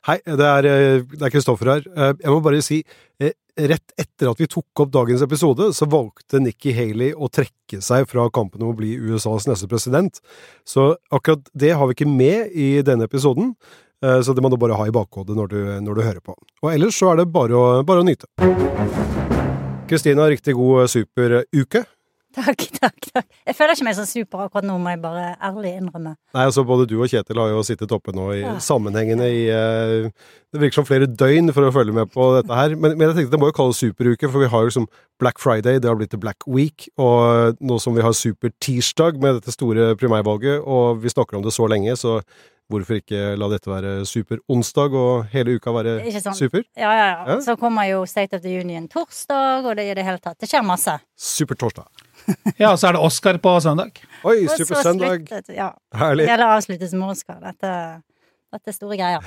Hei, det er Kristoffer her. Jeg må bare si, rett etter at vi tok opp dagens episode, så valgte Nikki Haley å trekke seg fra kampen om å bli USAs neste president. Så akkurat det har vi ikke med i denne episoden, så det må du bare ha i bakhodet når du hører på. Og ellers så er det bare å nyte. Kristina, riktig god superuke. Takk. Jeg føler ikke meg så super akkurat nå, må jeg bare ærlig innrømme. Nei, altså både du og Kjetil har jo sittet oppe nå i sammenhengene i det virker som flere døgn for å følge med på dette her, men jeg tenkte det må jo kalles superuke, for vi har jo liksom Black Friday, det har blitt til Black Week, og nå som vi har super tirsdag med dette store primærvalget, og vi snakker om det så lenge, så hvorfor ikke la dette være super onsdag og hele uka være super? Ja. Så kommer jo State of the Union torsdag, og det i det hele tatt. Det skjer masse. Super torsdag. Ja, så er det Oscar på søndag. Oi, super søndag. Herlig. Hele avsluttes med Oscar. Dette er store greier.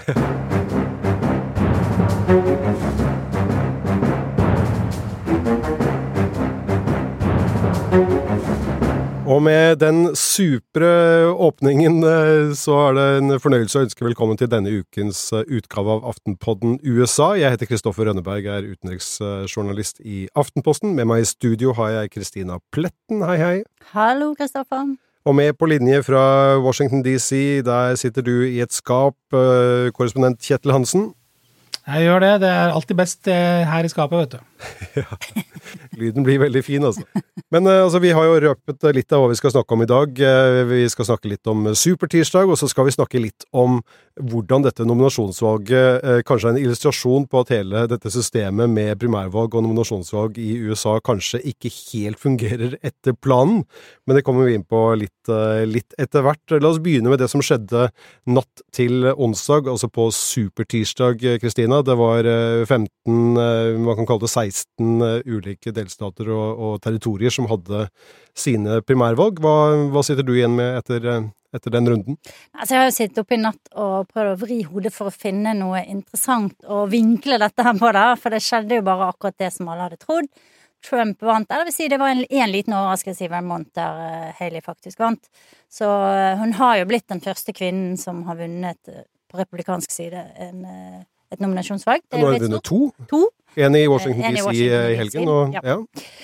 Og med den supre åpningen så er det en fornøyelse å ønske velkommen til denne ukens utgave av Aftenpodden USA. Jeg heter Kristoffer Rønneberg, er utenriksjournalist i Aftenposten. Med meg i studio har jeg Kristina Pletten. Hei. Hallo, Kristoffer. Og med på linje fra Washington DC, der sitter du i et skap, korrespondent Kjetil Hansen. Jeg gjør det. Det er alltid best her i skapet, vet du. Ja, lyden blir veldig fin, altså. Men altså, vi har jo røpet litt av hva vi skal snakke om i dag. Vi skal snakke litt om supertirsdag, og så skal vi snakke litt om hvordan dette nominasjonsvalget kanskje er en illustrasjon på at hele dette systemet med primærvalg og nominasjonsvalg i USA kanskje ikke helt fungerer etter planen. Men det kommer vi inn på litt etter hvert. La oss begynne med det som skjedde natt til onsdag, altså på supertirsdag, Kristina. Det var 15, man kan kalle det 16 ulike delstater og territorier som hadde sine primærvalg. Hva sitter du igjen med etter den runden? Altså, jeg har jo sittet oppe i natt og prøvd å vri hodet for å finne noe interessant og vinkle dette her på det, for det skjedde jo bare akkurat det som alle hadde trodd. Trump vant, eller vil si det var en liten overraskelse i Vermont der Haley faktisk vant. Så hun har jo blitt den første kvinnen som har vunnet på republikansk side et nominasjonsvalg. Nå har hun vunnet to. En i Washington DC i helgen. Ja.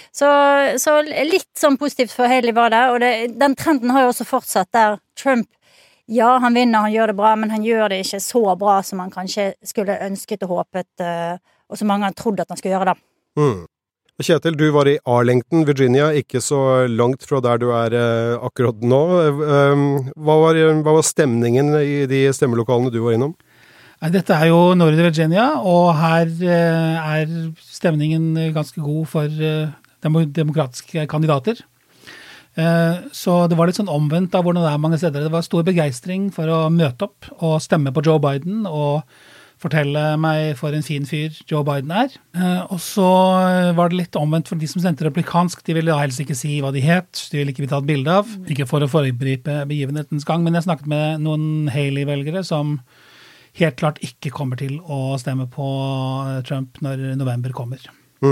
Så litt sånn positivt for Haley var det, og den trenden har jo også fortsatt der Trump, ja, han vinner, han gjør det bra, men han gjør det ikke så bra som han kanskje skulle ønsket og håpet, og som mange har trodd at han skulle gjøre det. Kjetil, du var i Arlington, Virginia, ikke så langt fra der du er akkurat nå. Hva var stemningen i de stemmelokalene du var innom? Dette er jo Nordre Virginia, og her er stemningen ganske god for demokratiske kandidater. Så det var litt sånn omvendt av hvordan det er mange steder. Det var stor begeistring for å møte opp og stemme på Joe Biden og fortelle meg for en fin fyr Joe Biden er. Og så var det litt omvendt for de som stemte republikansk. De ville helst ikke si hva de het, de ville ikke bli tatt bilde av. Ikke for å foregripe begivenhetens gang, men jeg snakket med noen Haley-velgere som helt klart ikke kommer til å stemme på Trump når november kommer.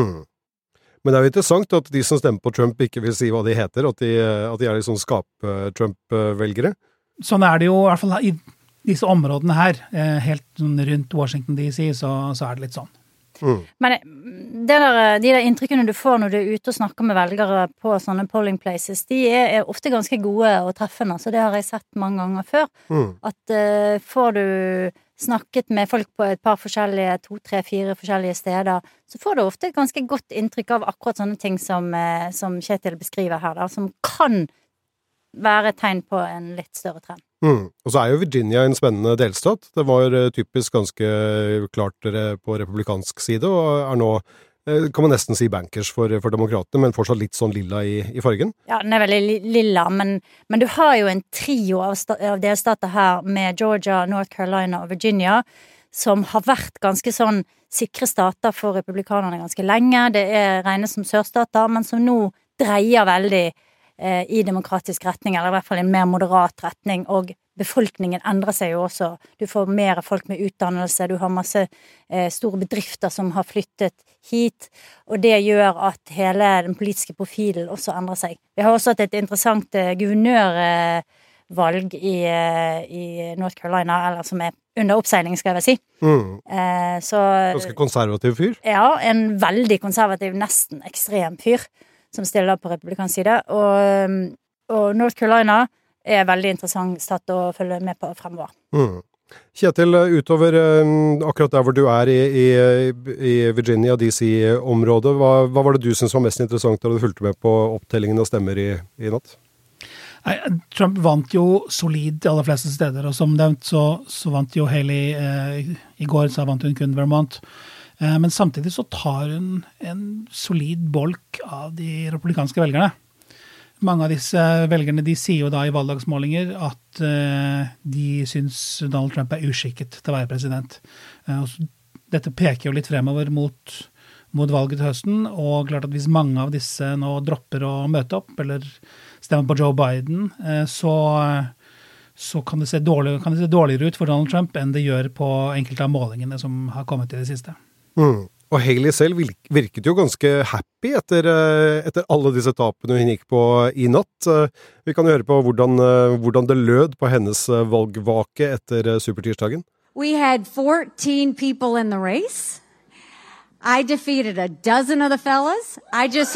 Men det er jo interessant at de som stemmer på Trump ikke vil si hva de heter, at de er liksom skap-Trump-velgere. Sånn er det jo i hvert fall i disse områdene her, helt rundt Washington DC, så er det litt sånn. Men de der inntrykkene du får når du er ute og snakker med velgere på sånne polling places, de er ofte ganske gode og treffende, så det har jeg sett mange ganger før. At får du snakket med folk på et par forskjellige, 2, 3, 4 forskjellige steder, så får du ofte et ganske godt inntrykk av akkurat sånne ting som Kjetil beskriver her, da, som kan være et tegn på en litt større trend. Og så er jo Virginia en spennende delstat. Det var typisk ganske klart på republikansk side, og er nå, kan man nesten si bankers for demokratene, men fortsatt litt sånn lilla i fargen. Ja, den er veldig lilla, men du har jo en trio av delstater her med Georgia, North Carolina og Virginia, som har vært ganske sånn sikre stater for republikanerne ganske lenge. Det regnes som sørstater, men som nå dreier veldig i demokratisk retning, eller i hvert fall en mer moderat retning, og befolkningen endrer seg jo også. Du får mer folk med utdannelse, du har masse store bedrifter som har flyttet hit, og det gjør at hele den politiske profilen også endrer seg. Vi har også hatt et interessant valg i North Carolina, eller som under oppseiling, skal jeg vel si. Så, ganske konservativ fyr? Ja, en veldig konservativ, nesten ekstrem fyr, som stiller på republikansk side. Og North Carolina veldig interessant stat å følge med på fremover. Kjetil, utover akkurat der hvor du i Virginia, DC-området, hva var det du synes var mest interessant da du fulgte med på opptellingen av stemmer i natt? Nei, Trump vant jo solid de aller fleste steder, og som nevnt så vant jo Haley i går, så vant hun kun Vermont. Men samtidig så tar hun en solid bolk av de republikanske velgerne. Mange av disse velgerne, de sier jo da i valgdagsmålinger at de synes Donald Trump uskikket til å være president. Dette peker jo litt fremover mot valget til høsten, og klart at hvis mange av disse nå dropper å møte opp, eller stemmer på Joe Biden, så kan det se dårligere ut for Donald Trump enn det gjør på enkelte av målingene som har kommet i det siste. Og Haley selv virket jo ganske happy etter alle disse tapene hun gikk på i natt. Vi kan jo høre på hvordan det lød på hennes valgvake etter supertirsdagen. We had 14 people in the race. I defeated a dozen of the fellas. I just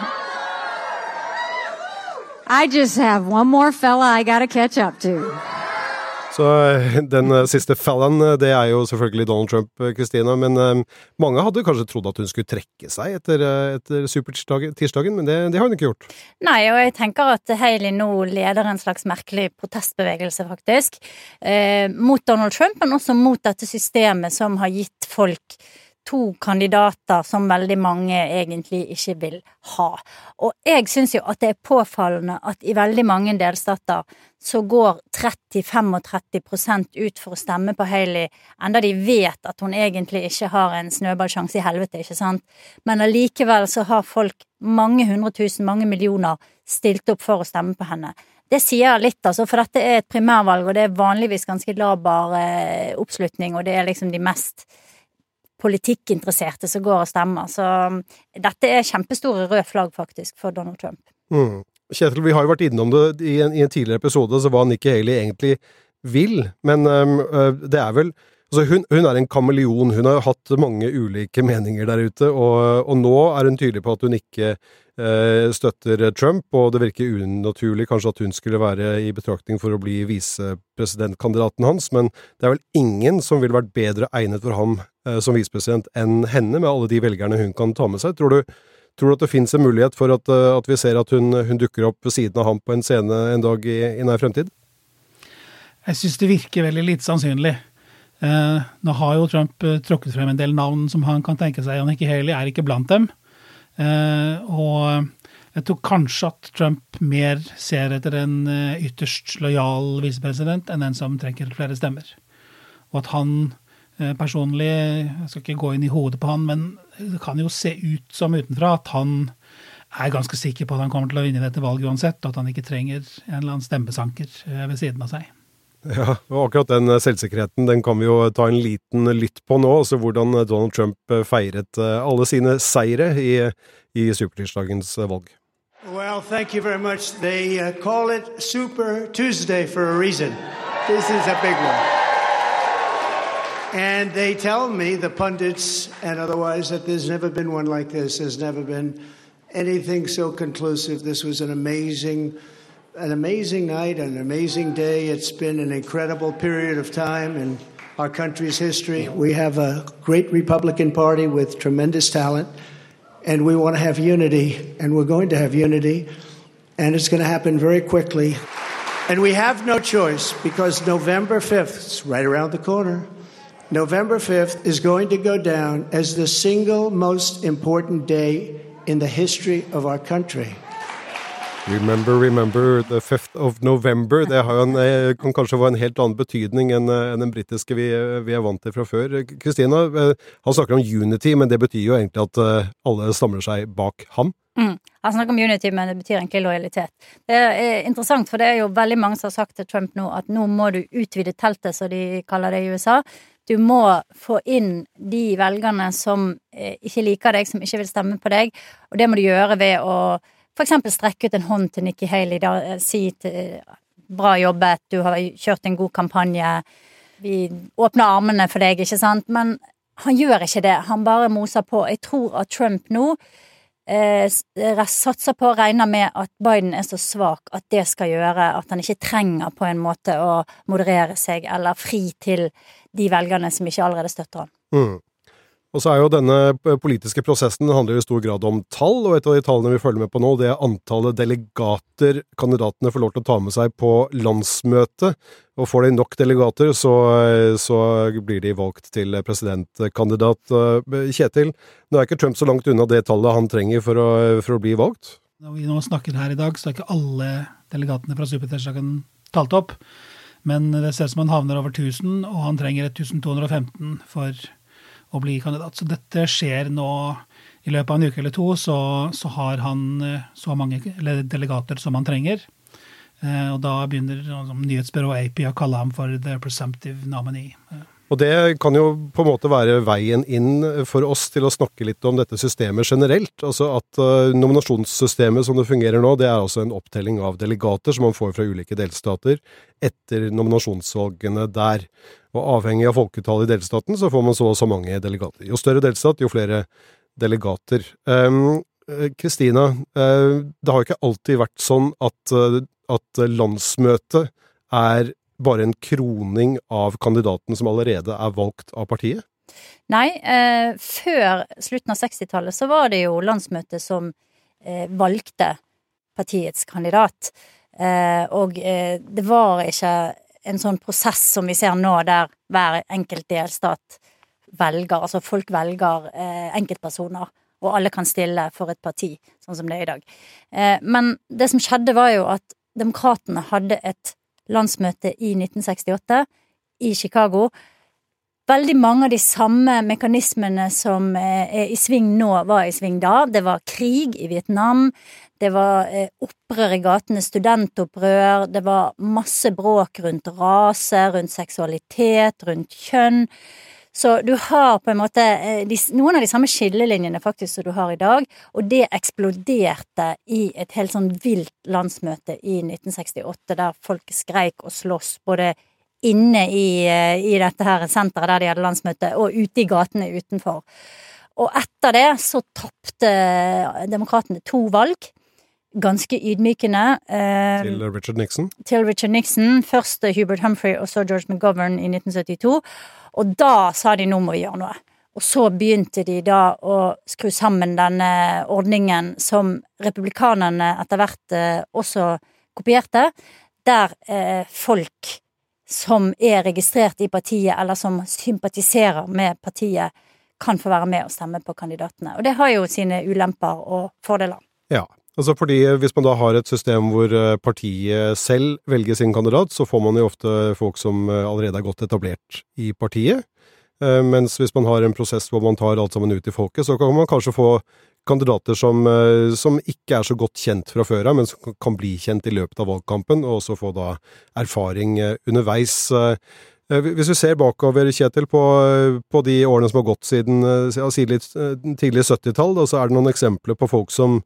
have one more fella I gotta catch up to. Så den siste fellen, det jo selvfølgelig Donald Trump, Kristina, men mange hadde kanskje trodd at hun skulle trekke seg etter supertirsdagen, men det har hun ikke gjort. Nei, og jeg tenker at Haley nå leder en slags merkelig protestbevegelse faktisk, mot Donald Trump, men også mot dette systemet som har gitt folk 2 kandidater som veldig mange egentlig ikke vil ha. Og jeg synes jo at det påfallende at i veldig mange delstater så går 30-35% ut for å stemme på Haley, enda de vet at hun egentlig ikke har en snøballsjanse i helvete, ikke sant? Men allikevel så har folk mange 100 000, mange millioner stilt opp for å stemme på henne. Det sier litt, altså, for dette et primærvalg, og det vanligvis ganske laber oppslutning, og det liksom de mest politikkinteresserte som går og stemmer. Så dette kjempestore rød flagg faktisk for Donald Trump. Kjetil, vi har jo vært innom det i en tidligere episode, så hva Nikki Haley egentlig vil, men det vel altså hun en kameleon, hun har hatt mange ulike meninger der ute, og nå hun tydelig på at hun ikke støtter Trump, og det virker unaturlig kanskje at hun skulle være i betraktning for å bli visepresidentkandidaten hans, men det vel ingen som ville vært bedre egnet for ham som visepresident enn henne, med alle de velgerne hun kan ta med seg. Tror du at det finnes en mulighet for at vi ser at hun dukker opp ved siden av ham på en scene en dag i nær fremtid? Jeg synes det virker veldig lite sannsynlig. Nå har jo Trump tråkket frem en del navn som han kan tenke seg, og Nikki Haley ikke blant dem. Og jeg tror kanskje at Trump mer ser etter en ytterst lojal visepresident enn en som trenger flere stemmer. Og at han personlig, jeg skal ikke gå inn i hodet på han, men det kan jo se ut som utenfra at han ganske sikker på at han kommer til å vinne dette valget uansett, og at han ikke trenger en eller annen stemmesanker ved siden av seg. Ja, og akkurat den selvsikkerheten, den kan vi jo ta en liten lytt på nå, altså hvordan Donald Trump feiret alle sine seire i supertirsdagens valg. Well, thank you very much. They call it Super Tuesday for a reason. This is a big one. And they tell me, the pundits and otherwise, that there's never been one like this. There's never been anything so conclusive. This was an amazing night, an amazing day. It's been an incredible period of time in our country's history. We have a great Republican Party with tremendous talent, and we want to have unity, and we're going to have unity, and it's going to happen very quickly. And we have no choice, because November 5th is right around the corner. November 5th is going to go down as the single most important day in the history of our country. Remember the 5th of November. Det har jo kan kanskje få en helt annen betydning enn den britiske vi vant til fra før. Kristina, han snakker om unity, men det betyr jo egentlig at alle samler seg bak ham. Han snakker om unity, men det betyr egentlig lojalitet. Det interessant, for det jo veldig mange som har sagt til Trump nå, at nå må du utvide teltet, så de kaller det i USA. Du må få inn de velgerne som ikke liker deg, som ikke vil stemme på deg, og det må du gjøre ved å for eksempel strekke ut en hånd til Nikki Haley, da, si til bra jobbet, du har kjørt en god kampanje, vi åpner armene for deg, ikke sant? Men han gjør ikke det, han bare moser på. Jeg tror at Trump nå satser på å regne med at Biden så svak at det skal gjøre at han ikke trenger på en måte å moderere seg eller fri til de velgerne som ikke allerede støtter han. Og så jo denne politiske prosessen handler i stor grad om tall, og et av de tallene vi følger med på nå, det antallet delegater kandidatene får lov til å ta med seg på landsmøtet, og får de nok delegater, så blir de valgt til presidentkandidat. Kjetil, nå ikke Trump så langt unna det tallet han trenger for å bli valgt? Når vi nå snakker her i dag, så ikke alle delegatene fra supertirsdagen talt opp, men det ser ut som han havner over 1000, og han trenger 1215 for å bli kandidat. Så dette skjer nå i løpet av en uke eller to, så har han så mange delegater som han trenger. Og da begynner nyhetsbyrået AP å kalle ham for the presumptive nominee. Og det kan jo på en måte være veien inn for oss til å snakke litt om dette systemet generelt. Altså at nominasjonssystemet som det fungerer nå, det altså en opptelling av delegater som man får fra ulike delstater etter nominasjonsvalgene der. Og avhengig av folketallet i delstaten så får man så mange delegater. Jo større delstat, jo flere delegater. Kristina, det har jo ikke alltid vært sånn at landsmøtet bare en kroning av kandidaten som allerede valgt av partiet? Nei, før slutten av 60-tallet så var det jo landsmøtet som valgte partiets kandidat. Og det var ikke en sånn prosess som vi ser nå, der hver enkelt delstat velger, altså folk velger enkeltpersoner, og alle kan stille for et parti, sånn som det i dag. Men det som skjedde var jo at demokratene hadde et landsmøte i 1968 i Chicago. Veldig mange av de samme mekanismene som i sving nå var i sving da. Det var krig i Vietnam, det var opprør i gatene, studentopprør, det var masse bråk rundt rase, rundt seksualitet, rundt kjønn. Så du har på en måte noen av de samme skillelinjene faktisk som du har i dag, og det eksploderte i et helt sånn vilt landsmøte i 1968, der folk skreik og slåss, både inne i dette her senteret der de hadde landsmøte, og ute i gatene utenfor. Og etter det så tappte demokratene 2 valg, ganske ydmykende. Til Richard Nixon? Til Richard Nixon, først Hubert Humphrey og så George McGovern i 1972, og da sa de nå må vi gjøre noe. Og så begynte de da å skru sammen denne ordningen som republikanerne etter hvert også kopierte, der folk som registrert i partiet, eller som sympatiserer med partiet, kan få være med og stemme på kandidatene. Og det har jo sine ulemper og fordeler. Ja, altså fordi hvis man da har et system hvor partiet selv velger sin kandidat, så får man jo ofte folk som allerede godt etablert i partiet. Mens hvis man har en prosess hvor man tar alt sammen ut i folket, så kan man kanskje få kandidater som ikke så godt kjent fra før, men som kan bli kjent i løpet av valgkampen, og også få da erfaring underveis. Hvis vi ser bakover, Kjetil, på de årene som har gått siden tidlig 70-tall, så det noen eksempler på folk som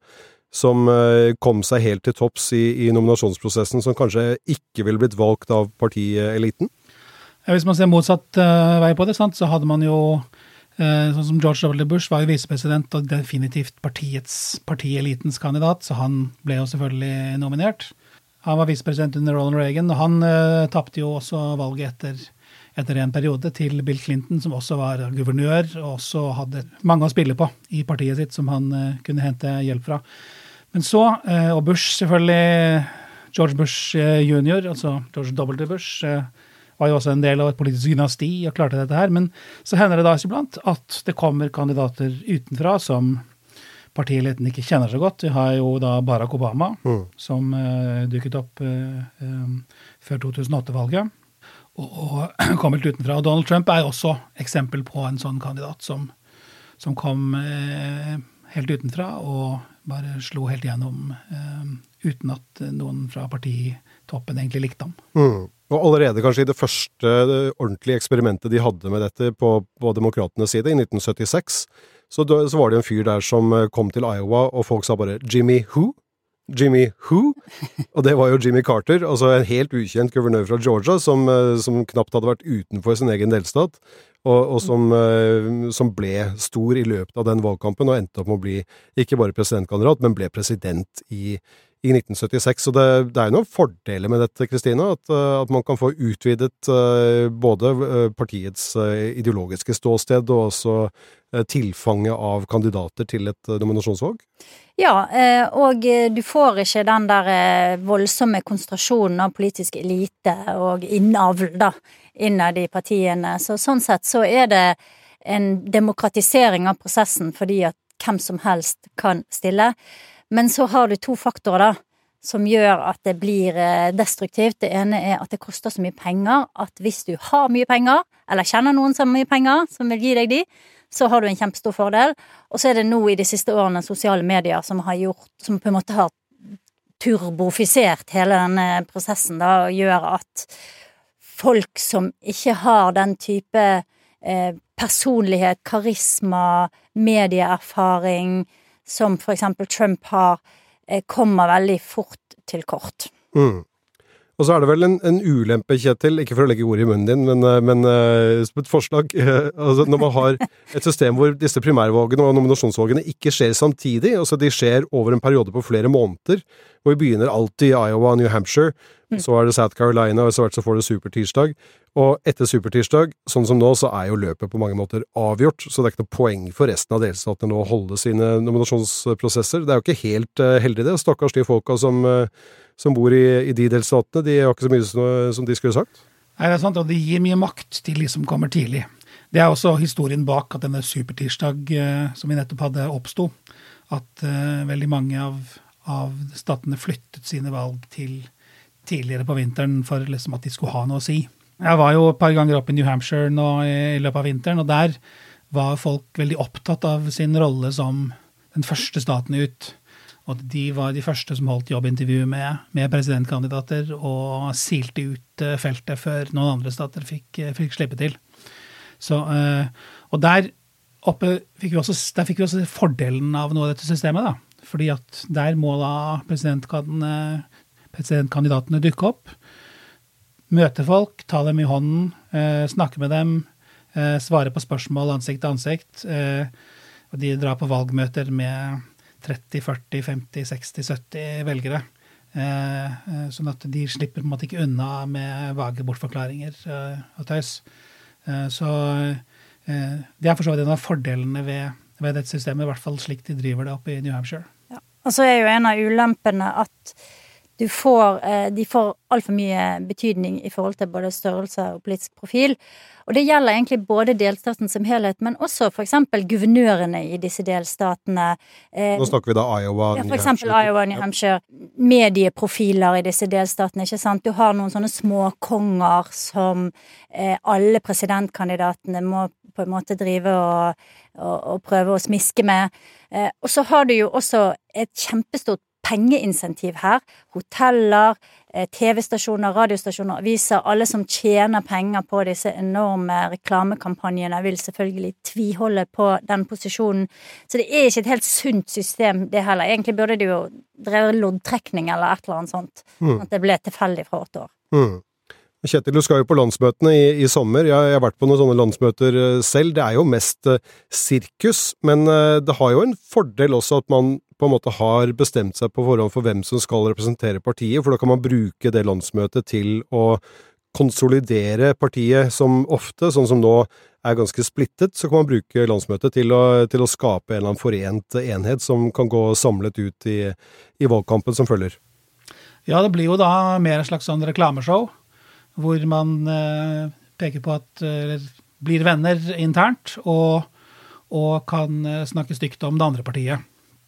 kom seg helt til topps i nominasjonsprosessen, som kanskje ikke ville blitt valgt av partieliten? Hvis man ser motsatt vei på det, så hadde man jo, sånn som George W. Bush var jo visepresident og definitivt partielitens kandidat, så han ble jo selvfølgelig nominert. Han var visepresident under Ronald Reagan, og han tappte jo også valget etter en periode til Bill Clinton, som også var guvernør, og også hadde mange å spille på i partiet sitt som han kunne hente hjelp fra. Men så, og Bush selvfølgelig, George Bush junior, altså George W. Bush, var jo også en del av et politisk dynasti og klarte dette her, men så hender det da iblant at det kommer kandidater utenfra som partieliten ikke kjenner så godt. Vi har jo da Barack Obama, som dukket opp før 2008-valget, og kom helt utenfra. Og Donald Trump jo også eksempel på en sånn kandidat som kom helt utenfra og bare slo helt gjennom uten at noen fra partitoppen egentlig likte ham. Og allerede kanskje i det første ordentlige eksperimentet de hadde med dette på demokratenes side i 1976, så var det en fyr der som kom til Iowa, og folk sa bare Jimmy who? Jimmy Who? Og det var jo Jimmy Carter, altså en helt ukjent guvernør fra Georgia, som knapt hadde vært utenfor sin egen delstat, og som ble stor i løpet av den valgkampen, og endte opp med å bli ikke bare presidentkandidat, men ble president i 1976. Så det er jo noen fordeler med dette, Kristina, at man kan få utvidet både partiets ideologiske ståsted og også tilfanget av kandidater til et nominasjonsvalg? Ja, og du får ikke den der voldsomme konsentrasjonen av politisk elite og innavl da, innad i partiene. Så sånn sett så er det en demokratisering av prosessen fordi at hvem som helst kan stille. Men så har du to faktorer da, som gjør at det blir destruktivt. Det ene er at det koster så mye penger, at hvis du har mye penger, eller kjenner noen som har mye penger, som vil gi deg de, så har du en kjempestor fordel. Og så er det nå i de siste årene sosiale medier som på en måte har turbofisert hele denne prosessen da, og gjør at folk som ikke har den type personlighet, karisma, medieerfaring, som for eksempel Trump har, kommer veldig fort til kort. Og så er det vel en ulempe, Kjetil, ikke for å legge ord i munnen din, men som et forslag, altså når man har et system hvor disse primærvalgene og nominasjonsvalgene ikke skjer samtidig, altså de skjer over en periode på flere måneder, hvor vi begynner alltid i Iowa, New Hampshire, så er det South Carolina, og så får det supertirsdag, og etter supertirsdag, sånn som nå, så er jo løpet på mange måter avgjort, så det er ikke noe poeng for resten av delstatene nå å holde sine nominasjonsprosesser. Det er jo ikke helt heldig det, stakkars de folka som bor i de delstatene, de har ikke så mye som de skulle sagt. Nei, det er sant, og det gir mye makt til de som kommer tidlig. Det er også historien bak at denne supertirsdag som vi nettopp hadde oppstod, at veldig mange av statene flyttet sine valg til tidligere på vinteren for liksom at de skulle ha noe å si. Jeg var jo et par ganger oppe i New Hampshire nå i løpet av vinteren, og der var folk veldig opptatt av sin rolle som den første staten ut. Og de var de første som holdt jobbintervju med presidentkandidater og silte ut feltet før noen andre stater fikk slippe til. Så, og der oppe fikk vi også fordelen av noe av dette systemet da. Fordi at der må da presidentkandidatene dukke opp, møte folk, ta dem i hånden, snakke med dem, svare på spørsmål ansikt til ansikt, og de drar på valgmøter med 30, 40, 50, 60, 70 velgere, sånn at de slipper på en måte ikke unna med vage bortforklaringer og tøys. Så det er for så vidt en av fordelene ved dette systemet, i hvert fall slik de driver det oppe i New Hampshire. Ja. Og så er jo en av ulempene at de får alt for mye betydning i forhold til både størrelse og politisk profil. Og det gjelder egentlig både delstaten som helhet, men også for eksempel guvernørene i disse delstatene. Nå snakker vi da Iowa, New Hampshire. Ja, for eksempel Iowa, New Hampshire. Medieprofiler i disse delstatene, ikke sant? Du har noen sånne små konger som alle presidentkandidatene må på en måte drive og prøve å smiske med. Og så har du jo også et kjempestort pengeinsentiv her. Hoteller, TV-stasjoner, radiostasjoner, aviser, alle som tjener penger på disse enorme reklamekampanjene vil selvfølgelig tviholde på den posisjonen. Så det er ikke et helt sunt system det heller. Egentlig burde det jo drevet loddtrekning eller et eller annet sånt. At det ble tilfeldig fra 8 år. Kjetil, du skal jo på landsmøtene i sommer. Jeg har vært på noen sånne landsmøter selv. Det er jo mest sirkus, men det har jo en fordel også at man på en måte har bestemt seg på forhånd for hvem som skal representere partiet, for da kan man bruke det landsmøtet til å konsolidere partiet som ofte, sånn som nå er ganske splittet, så kan man bruke landsmøtet til å skape en eller annen forent enhet som kan gå samlet ut i valgkampen som følger. Ja, det blir jo da mer en slags sånn reklameshow, hvor man peker på at blir venner internt og kan snakke stygt om det andre partiet.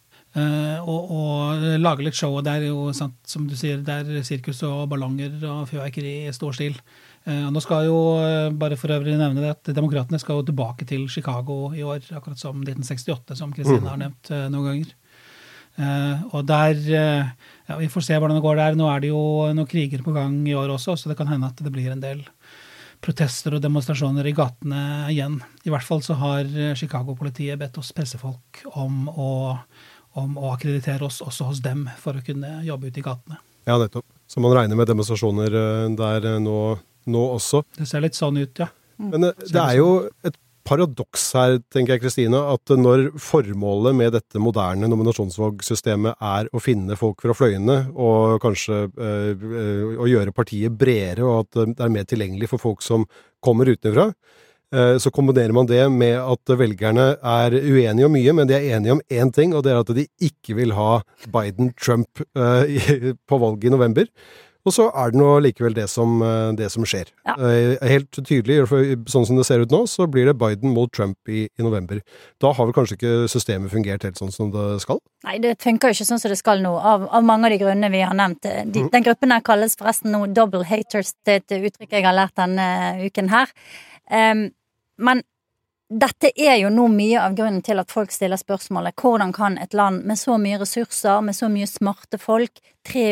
Og lage litt show, og det er jo sant, som du sier, det er sirkus og ballonger og fyrverkeri i stor stil. Nå skal jo, bare for øvrig nevne det, at demokratene skal jo tilbake til Chicago i år, akkurat som 1968, som Kristina har nevnt noen ganger. Og der, ja, vi får se hvordan det går der. Nå er det jo noen kriger på gang i år også, så det kan hende at det blir en del protester og demonstrasjoner i gatene igjen. I hvert fall så har Chicago-politiet bedt oss pressefolk om å om å akkreditere oss også hos dem for å kunne jobbe ute i gatene. Ja, nettopp. Så man regner med demonstrasjoner der nå også. Det ser litt sånn ut, ja. Men det er jo et paradoks her, tenker jeg, Kristine, at når formålet med dette moderne nominasjonsvalgsystemet er å finne folk fra fløyene, og kanskje å gjøre partiet bredere, og at det er mer tilgjengelig for folk som kommer utenfra, så kombinerer man det med at velgerne er uenige om mye, men de er enige om én ting, og det er at de ikke vil ha Biden-Trump på valget i november. Og så er det nå likevel det som skjer. Ja. Helt tydelig, sånn som det ser ut nå, så blir det Biden mot Trump i november. Da har vel kanskje ikke systemet fungert helt sånn som det skal? Nei, det funker jo ikke sånn som det skal nå, av mange av de grunnene vi har nevnt. Den gruppen her kalles forresten nå double haters, det er et uttrykk jeg har lært denne uken her. Men dette er jo nå mye av grunnen til at folk stiller spørsmålet, hvordan kan et land med så mye ressurser, med så mye smarte folk,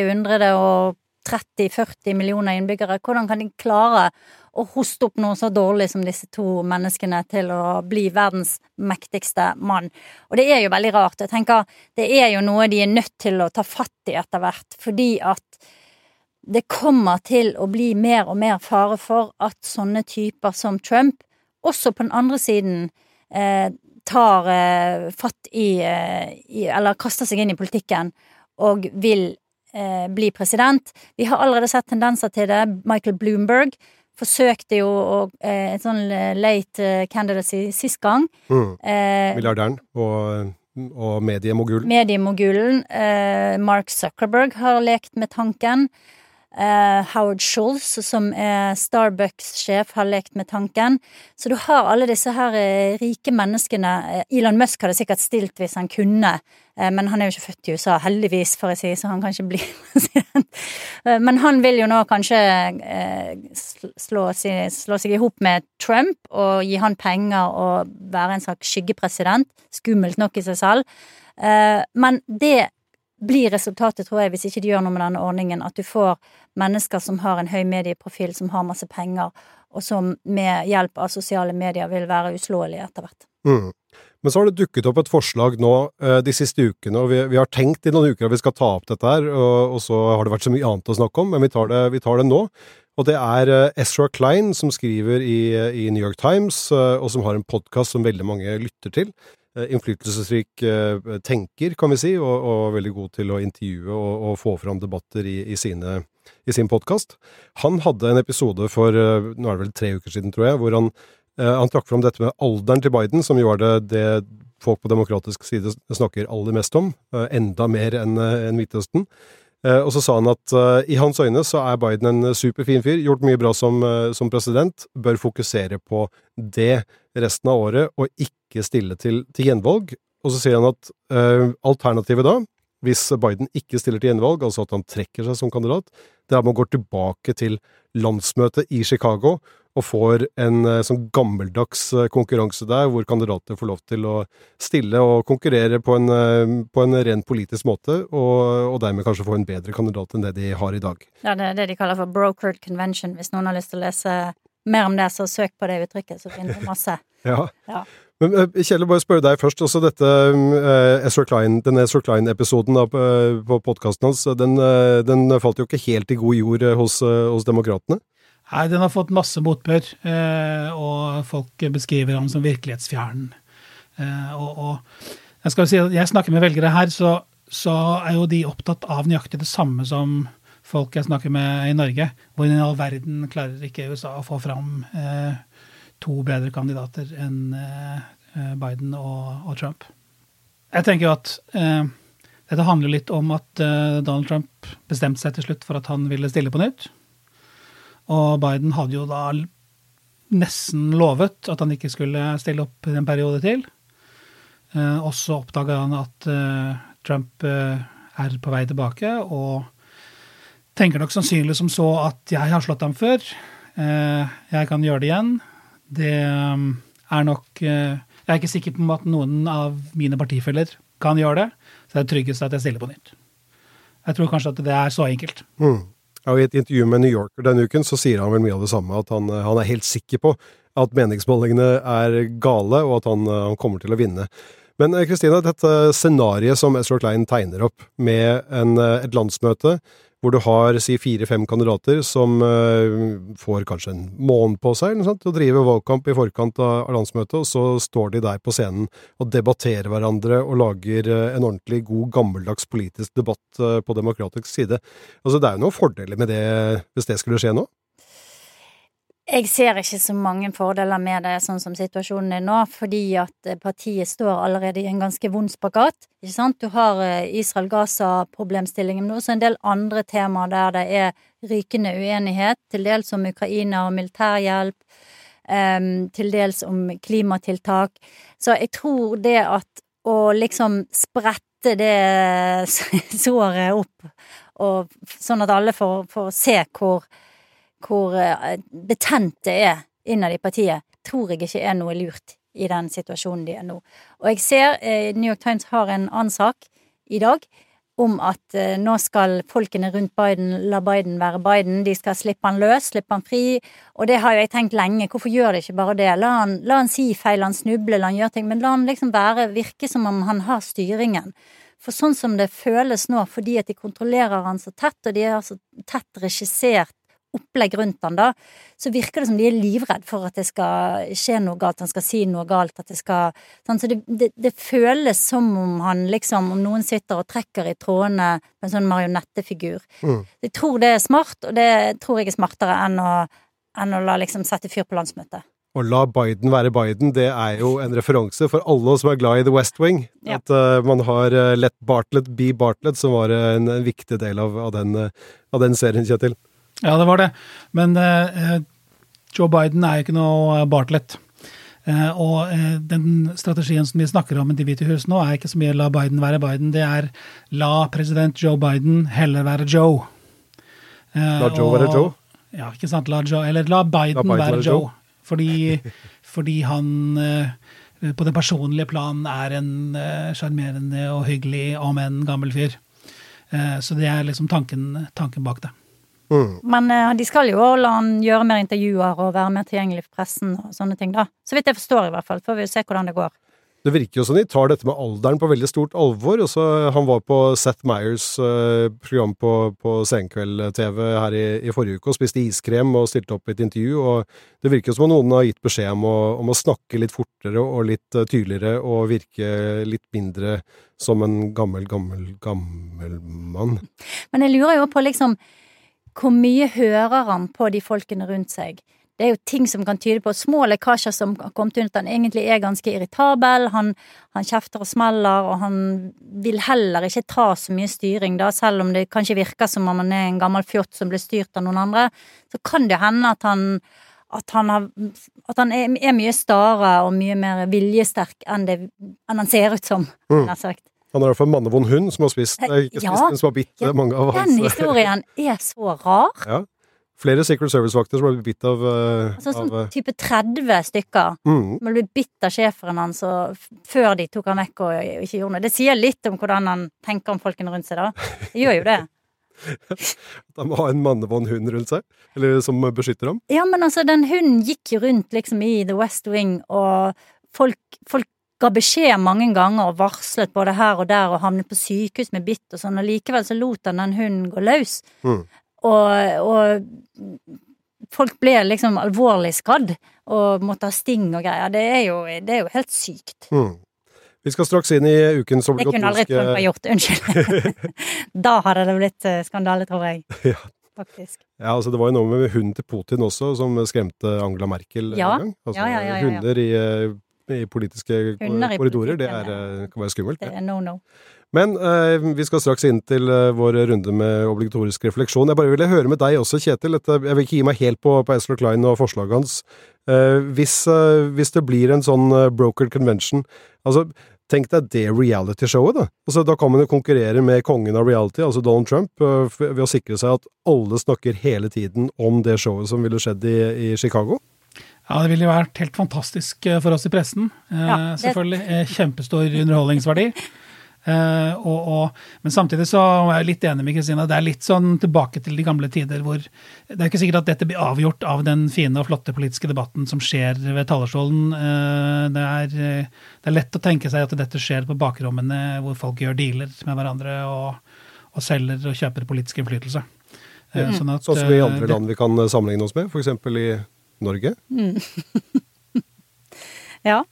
330-40 millioner innbyggere, hvordan kan de klare å hoste opp noe så dårlig som disse to menneskene til å bli verdens mektigste mann? Og det er jo veldig rart. Jeg tenker, det er jo noe de er nødt til å ta fatt i etter hvert, fordi at det kommer til å bli mer og mer fare for at sånne typer som Trump, også på den andre siden, tar fatt i eller kaster seg inn i politikken og vil bli president. Vi har allerede sett tendenser til det. Michael Bloomberg forsøkte jo et sånn late candidacy sist gang. Milliardæren og mediemogulen. Mediemogulen. Mark Zuckerberg har lekt med tanken. Howard Schultz, som Starbucks-sjef, har lekt med tanken. Så du har alle disse her rike menneskene. Elon Musk hadde sikkert stilt hvis han kunne, men han er jo ikke født i USA, heldigvis, for å si, så han kan ikke bli president. Men han vil jo nå kanskje slå seg i hop med Trump og gi han penger og være en slags skyggepresident. Skummelt nok i seg selv. Men det blir resultatet, tror jeg, hvis ikke de gjør noe med denne ordningen, at du får mennesker som har en høy medieprofil, som har masse penger, og som med hjelp av sosiale medier vil være uslåelige etter hvert. Men så har det dukket opp et forslag nå de siste ukene, og vi har tenkt i noen uker at vi skal ta opp dette her, og så har det vært så mye annet å snakke om, men vi tar det nå. Og det er Ezra Klein som skriver i New York Times, og som har en podcast som veldig mange lytter til. Innflytelsesrik tenker, kan vi si, og veldig god til å intervjue og få fram debatter i sin podcast. Han hadde en episode for, nå er det vel 3 uker siden, tror jeg, hvor han trakk fram dette med alderen til Biden, som jo er det folk på demokratisk side snakker aller mest om, enda mer enn Midtøsten. Og så sa han at i hans øyne så er Biden en superfin fyr, gjort mye bra som president, bør fokusere på det resten av året, og ikke stille til gjenvalg. Og så sier han at alternativet da, hvis Biden ikke stiller til gjenvalg, altså at han trekker seg som kandidat, det er at man går tilbake til landsmøtet i Chicago, og får en sånn gammeldags konkurranse der, hvor kandidater får lov til å stille og konkurrere på en ren politisk måte, og dermed kanskje få en bedre kandidat enn det de har i dag. Ja, det er det de kaller for brokered convention. Hvis noen har lyst til å lese mer om det, så søk på det uttrykket, så finner du masse. Ja. Men Kjell, bare spørre deg først, også dette denne Ezra Klein-episoden på podcasten hans, den falt jo ikke helt i god jord hos demokratene? Nei, den har fått masse motbør, og folk beskriver ham som virkelighetsfjern. Og jeg skal si at jeg snakker med velgere her, så er jo de opptatt av nøyaktig det samme som folk jeg snakker med i Norge, hvor i all verden klarer ikke USA å få fram 2 bedre kandidater enn Biden og Trump. Jeg tenker jo at dette handler litt om at Donald Trump bestemte seg til slutt for at han ville stille på nytt. Og Biden hadde jo da nesten lovet at han ikke skulle stille opp i en periode til. Og så oppdaget han at Trump er på vei tilbake, og tenker nok sannsynlig som så at jeg har slått ham før. Jeg kan gjøre det igjen. Det er nok... Jeg er ikke sikker på at noen av mine partifeller kan gjøre det, så det er tryggest at jeg stiller på nytt. Jeg tror kanskje at det er så enkelt. Ja, i et intervju med New Yorker denne uken så sier han vel mye av det samme, at han er helt sikker på at meningsmålingene er gale, og at han kommer til å vinne. Men Kristina, dette scenariet som Ezra Klein tegner opp med et landsmøte, hvor du har, si, 4-5 kandidater som får kanskje en måned på seg, eller sant, og driver valgkamp i forkant av landsmøtet, og så står de der på scenen og debatterer hverandre og lager en ordentlig god, gammeldags politisk debatt på demokratisk side. Altså, det er jo noen fordeler med det, hvis det skulle skje nå? Jeg ser ikke så mange fordeler med det sånn som situasjonen er nå, fordi at partiet står allerede i en ganske vond spagat, ikke sant? Du har Israel-Gaza-problemstillingen nå, så en del andre temaer der det er rykende uenighet, til dels om Ukraina og militærhjelp, til dels om klimatiltak. Så jeg tror det at å liksom sprette det såret opp, og sånn at alle får se hvor betent det er innad i partiet, tror jeg ikke er noe lurt i den situasjonen de er nå. Og jeg ser New York Times har en annen sak i dag om at nå skal folkene rundt Biden la Biden være Biden, de skal slippe han løs, slippe han fri, og det har jo jeg tenkt lenge, hvorfor gjør det ikke bare det? La han si feil, han snuble, la han gjøre ting, men la han liksom virke som om han har styringen. For sånn som det føles nå, fordi at de kontrollerer han så tett, og de har så tett regissert opplegg rundt han da, så virker det som de er livredd for at det skal skje noe galt, han skal si noe galt, at det skal, sånn, så det føles som om han liksom, om noen sitter og trekker i trådene med en sånn marionettefigur. Jeg tror det er smart, og det tror jeg er smartere enn å la liksom sette fyr på landsmøtet. Å la Biden være Biden, det er jo en referanse for alle som er glad i The West Wing. Ja. At man har Let Bartlett be Bartlett, som var en viktig del av den serien, Kjetil. Ja, det var det. Men Joe Biden er jo ikke noe Bartlett. Og den strategien som vi snakker om i Det hvite hus nå, er ikke så mye la Biden være Biden. Det er la president Joe Biden heller være Joe. La Joe være Joe? Ja, ikke sant? La Biden være Joe. Fordi han på det personlige plan er en charmerende og hyggelig, om en gammel fyr. Så det er liksom tanken bak det. Men de skal jo la han gjøre mer intervjuer og være mer tilgjengelig for pressen og sånne ting da. Så vidt jeg forstår i hvert fall, får vi se hvordan det går. Det virker jo som de tar dette med alderen på veldig stort alvor. Også, han var på Seth Meyers program på Senkveld-TV her i forrige uke og spiste iskrem og stilte opp i et intervju, og det virker jo som om noen har gitt beskjed om å snakke litt fortere og litt tydeligere og virke litt mindre som en gammel mann. Men jeg lurer jo på liksom hvor mye hører han på de folkene rundt seg? Det er jo ting som kan tyde på små lekkasjer som har kommet ut at han egentlig er ganske irritabel, han kjefter og smeller, og han vil heller ikke ta så mye styring da, selv om det kanskje virker som om han er en gammel fjott som blir styrt av noen andre, så kan det hende at han er mye stare og mye mer viljesterk enn han ser ut som, har sagt. Han har i hvert fall en mannevond hund som har spist, men som har bitt mange av hans. Den historien er så rar. Ja, flere Secret Service-vakter som har blitt bitt av... sånn type 30 stykker som har blitt bitt av sjeferen hans før de tok han vekk og ikke gjorde noe. Det sier litt om hvordan han tenker om folkene rundt seg da. Det gjør jo det. At han må ha en mannevond hund rundt seg, eller som beskytter ham? Ja, men altså, den hunden gikk jo rundt liksom i The West Wing, og folk ga beskjed mange ganger og varslet både her og der og havnet på sykehus med bitt og sånn, og likevel så lot han den hunden gå løs. Og folk ble liksom alvorlig skadd og måtte ha sting og greier. Det er jo helt sykt. Vi skal straks inn i ukens obligatoriske... Det kunne aldri Trump ha gjort, unnskyld. Da hadde det blitt skandale, tror jeg. Ja. Faktisk. Ja, altså det var jo noe med hunden til Putin også, som skremte Angela Merkel en gang. Altså, hunder i politiske korridorer, det kan være skummelt. Det er no. Men vi skal straks inn til vår runde med obligatorisk refleksjon. Jeg bare ville høre med deg også, Kjetil. Jeg vil ikke gi meg helt på Ezra Klein og forslaget hans. Hvis det blir en sånn brokered convention, altså tenk deg det reality-showet da. Altså, da kan man jo konkurrere med kongen av reality, altså Donald Trump, ved å sikre seg at alle snakker hele tiden om det showet som ville skjedd i Chicago. Ja, det ville jo vært helt fantastisk for oss i pressen. Selvfølgelig kjempestor underholdningsverdi. Men samtidig så er jeg litt enig med Kristina. Det litt sånn tilbake til de gamle tider hvor det ikke sikkert at dette blir avgjort av den fine og flotte politiske debatten som skjer ved talerstolen. Det lett å tenke seg at dette skjer på bakrommene hvor folk gjør dealer med hverandre og selger og kjøper politisk innflytelse. Sånn som i andre land vi kan sammenligne oss med, for eksempel i Norge. Ja,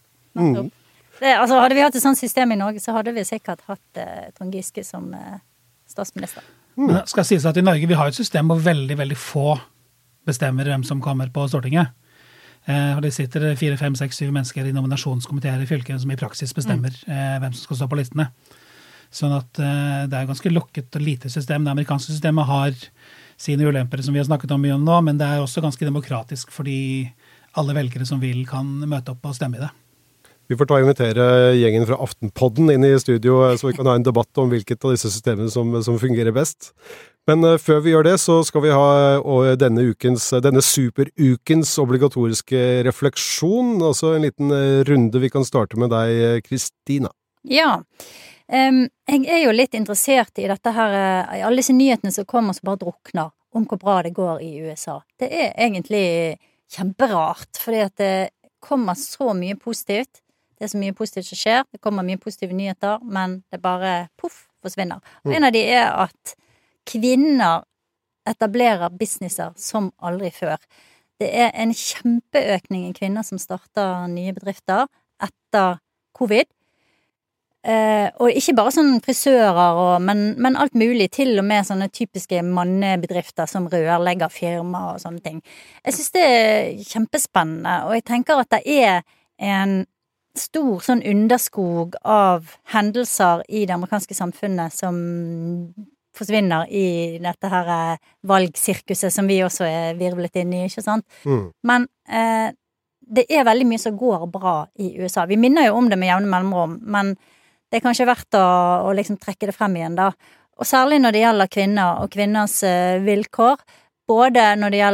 hadde vi hatt et sånt system i Norge, så hadde vi sikkert hatt Trond Giske som statsminister. Men det skal sies at i Norge vi har et system hvor veldig, veldig få bestemmer hvem som kommer på Stortinget. Og det sitter 4, 5, 6, 7 mennesker i nominasjonskomiteer i fylket som i praksis bestemmer hvem som skal stå på listene. Sånn at det et ganske lukket og lite system. Det amerikanske systemet har sine ulemper som vi har snakket om mye om nå, men det også ganske demokratisk fordi alle velgere som vil kan møte opp og stemme i det. Vi får ta og invitere gjengen fra Aftenpodden inn i studio, så vi kan ha en debatt om hvilket av disse systemene som fungerer best. Men før vi gjør det, så skal vi ha denne superukens obligatoriske refleksjon, altså en liten runde vi kan starte med deg, Kristina. Ja, jeg jo litt interessert i dette her, i alle disse nyhetene som kommer som bare drukner, om hvor bra det går i USA. Det egentlig kjemperart, fordi at det kommer så mye positivt. Det så mye positivt som skjer, det kommer mye positive nyheter, men det bare forsvinner. Og en av de at kvinner etablerer businesser som aldri før. Det en kjempeøkning i kvinner som starter nye bedrifter etter covid. Og ikke bare sånn frisører, men alt mulig, til og med sånne typiske mannebedrifter som rørleggerfirma og sånne ting. Jeg synes det kjempespennende, og jeg tenker at det en stor sånn underskog av hendelser i det amerikanske samfunnet som forsvinner i dette her valgsirkuset som vi også virvlet inn i, ikke sant? Men det veldig mye som går bra i USA. Vi minner jo om det med jevne mellomrom, men det kanskje verdt å liksom trekke det frem igjen da. Og særlig når det gjelder kvinner og kvinners vilkår, både når det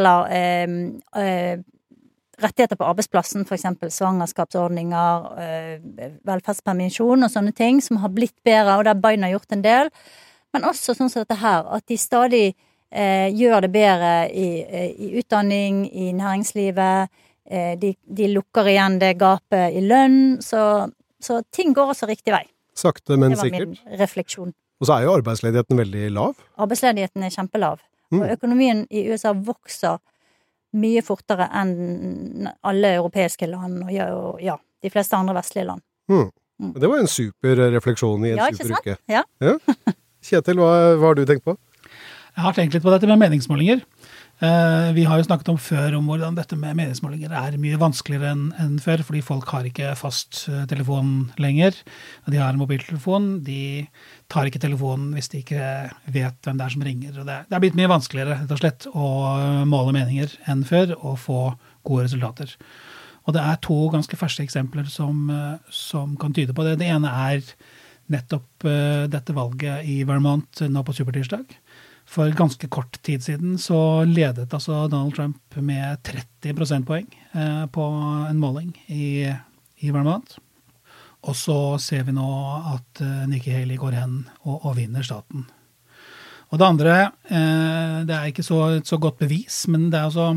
gjelder rettigheter på arbeidsplassen, for eksempel svangerskapsordninger, velferdspermisjon og sånne ting, som har blitt bedre, og der Biden har gjort en del, men også sånn som dette her, at de stadig gjør det bedre i utdanning, i næringslivet, de lukker igjen det gapet i lønn, så ting går også riktig vei. Sakte, men sikkert. Det var min refleksjon. Og så jo arbeidsledigheten veldig lav. Arbeidsledigheten kjempelav. Og økonomien i USA vokser mye fortere enn alle europeiske land, og ja, de fleste andre vestlige land. Det var en super refleksjon i en super uke. Ja. Kjetil, hva har du tenkt på? Jeg har tenkt litt på dette med meningsmålinger. Vi har jo snakket om før om hvordan dette med meningsmålinger mye vanskeligere enn før, fordi folk har ikke fast telefon lenger. De har en mobiltelefon, de tar ikke telefonen hvis de ikke vet hvem det som ringer. Og det blitt mye vanskeligere, rett og slett, å måle meninger enn før og få gode resultater. Og det 2 ganske ferske eksempler som kan tyde på det. Det ene nettopp dette valget i Vermont nå på supertirsdag. For ganske kort tid siden så ledet altså Donald Trump med 30 prosentpoeng på en måling i Vermont. Og så ser vi nå at Nikki Haley går hen og vinner staten. Og det andre, det ikke så godt bevis, men det altså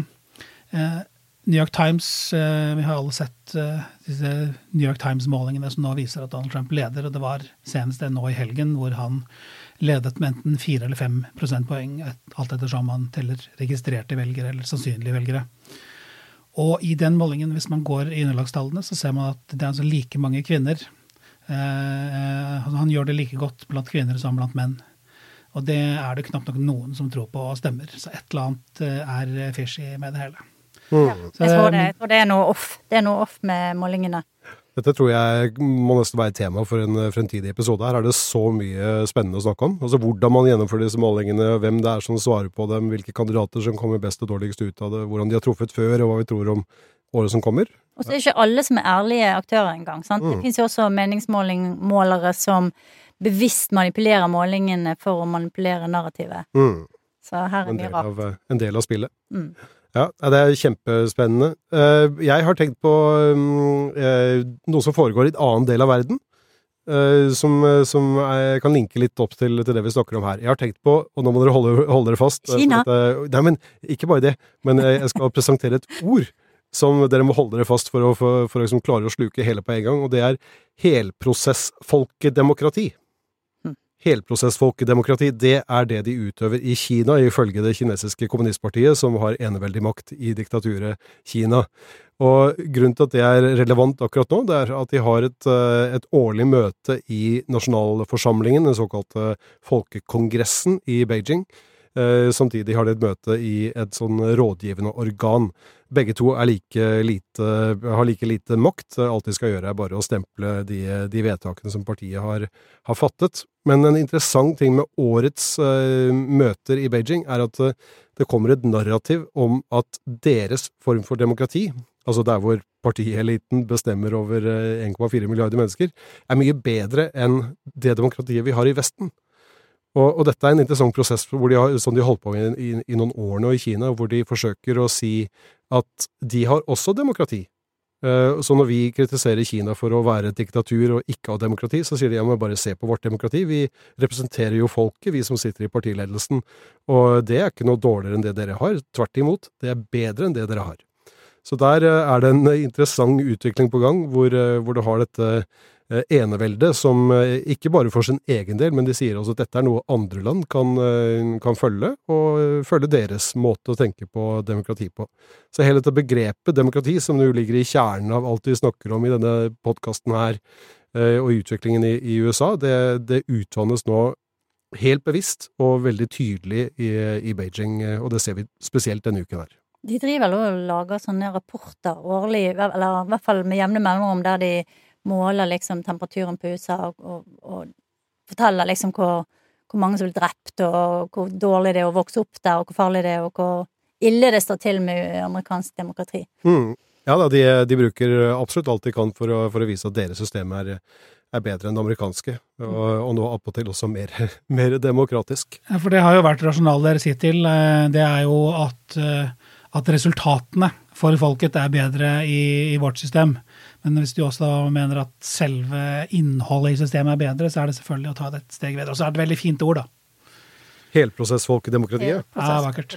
New York Times, vi har alle sett disse New York Times-målingene som nå viser at Donald Trump leder, og det var senest nå i helgen hvor han ledet med enten 4 eller 5 prosentpoeng, alt ettersom man teller registrerte velgere eller sannsynlige velgere. Og i den målingen, hvis man går i underlagstallene, så ser man at det altså like mange kvinner. Han gjør det like godt blant kvinner som blant menn. Og det det knapt nok noen som tror på stemmer. Så et eller annet fishy med det hele. Ja, jeg tror det noe off. Det noe off med målingene. Dette tror jeg må nesten være et tema for en fremtidig episode. Her det så mye spennende å snakke om. Altså hvordan man gjennomfører disse målingene, hvem det som svarer på dem, hvilke kandidater som kommer best og dårligst ut av det, hvordan de har truffet før, og hva vi tror om året som kommer. Og så ikke alle som ærlige aktører engang, sant? Det finnes jo også meningsmålere som bevisst manipulerer målingene for å manipulere narrativet. Så her mye rart. En del av spillet. Ja, det kjempespennende. Jeg har tenkt på noe som foregår i en annen del av verden. som jeg kan linke litt opp til det vi snakker om her. Jeg har tenkt på, og nå må dere holde dere fast. Kina? Nei, men ikke bare det. Men jeg skal presentere et ord som dere må holde dere fast for å liksom klare å sluke hele på en gang, og det helprosessfolkedemokrati. Helprosessfolkedemokrati, det det de utøver i Kina, ifølge det kinesiske kommunistpartiet, som har eneveldig makt i diktaturet Kina. Og grunnen til at det relevant akkurat nå, det at de har et årlig møte i nasjonalforsamlingen, den såkalte folkekongressen i Beijing. Samtidig har de et møte i et sånn rådgivende organ. Begge to har like lite makt. Alt de skal gjøre bare å stemple de vedtakene som partiet har fattet. Men en interessant ting med årets møter i Beijing at det kommer et narrativ om at deres form for demokrati, altså der hvor partieliten bestemmer over 1,4 milliarder mennesker, mye bedre enn det demokratiet vi har i Vesten. Og dette en interessant prosess hvor de har holdt på i noen år nå i Kina, hvor de forsøker å si at de har også demokrati. Så når vi kritiserer Kina for å være et diktatur og ikke ha demokrati, så sier de, ja, men bare se på vårt demokrati. Vi representerer jo folket, vi som sitter i partiledelsen, og det ikke noe dårligere enn det dere har. Tvert imot, det bedre enn det dere har. Så der det en interessant utvikling på gang, hvor du har dette enevelde som ikke bare for sin egen del, men de sier også at dette noe andre land kan følge, og følge deres måte å tenke på demokrati på. Så hele dette begrepet demokrati, som jo ligger i kjernen av alt vi snakker om i denne podcasten her, og utviklingen i USA, det utvannes nå helt bevisst og veldig tydelig i Beijing, og det ser vi spesielt denne uken her. De driver og lager sånne rapporter årlig, eller i hvert fall med jevne mellomrom, der de måler liksom temperaturen på USA og forteller liksom hvor mange som blir drept, og hvor dårlig det å vokse opp der, og hvor farlig det og hvor ille det står til med amerikansk demokrati. Ja da, de bruker absolutt alt de kan for å vise at deres system bedre enn det amerikanske, og nå oppåtil også mer demokratisk. Ja, for det har jo vært rasjonalt dere sier til, det jo at resultatene for folket bedre i vårt system. Men hvis du også mener at selve innholdet i systemet bedre, så det selvfølgelig å ta det et steg videre. Og så det et veldig fint ord da. Helprosessfolkedemokratiet. Ja, vakkert.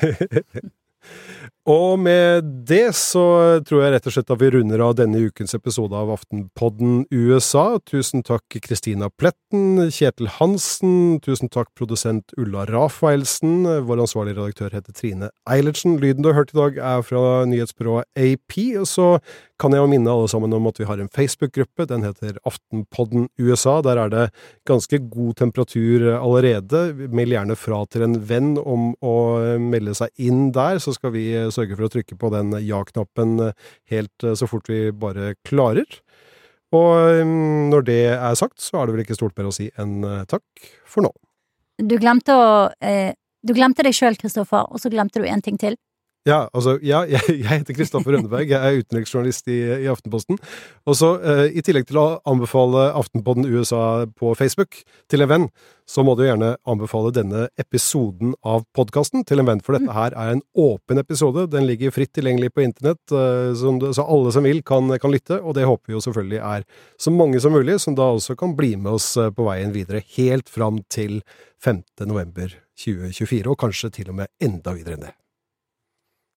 Og med det så tror jeg rett og slett at vi runder av denne ukens episode av Aftenpodden USA. Tusen takk Kristina Pletten, Kjetil Hansen, tusen takk produsent Ulla Rafaelsen, vår ansvarlige redaktør heter Trine Eilertsen. Lyden du har hørt i dag fra nyhetsbyrået AP, og så kan jeg jo minne alle sammen om at vi har en Facebook-gruppe, den heter Aftenpodden USA, der det ganske god temperatur allerede. Meld gjerne fra til en venn om å melde seg inn der, så skal vi sørge for å trykke på den ja-knappen helt så fort vi bare klarer. Og når det sagt, så det vel ikke stort mer å si enn takk for nå. Du glemte deg selv, Kristoffer, og så glemte du en ting til. Ja, altså, jeg heter Kristoffer Rønneberg, jeg utenriksjournalist i Aftenposten, og så i tillegg til å anbefale Aftenpodden USA på Facebook til en venn, så må du gjerne anbefale denne episoden av podcasten til en venn, for dette her en åpen episode, den ligger fritt tilgjengelig på internett, så alle som vil kan lytte, og det håper vi jo selvfølgelig så mange som mulig, som da også kan bli med oss på veien videre, helt fram til 5. november 2024, og kanskje til og med enda videre enn det.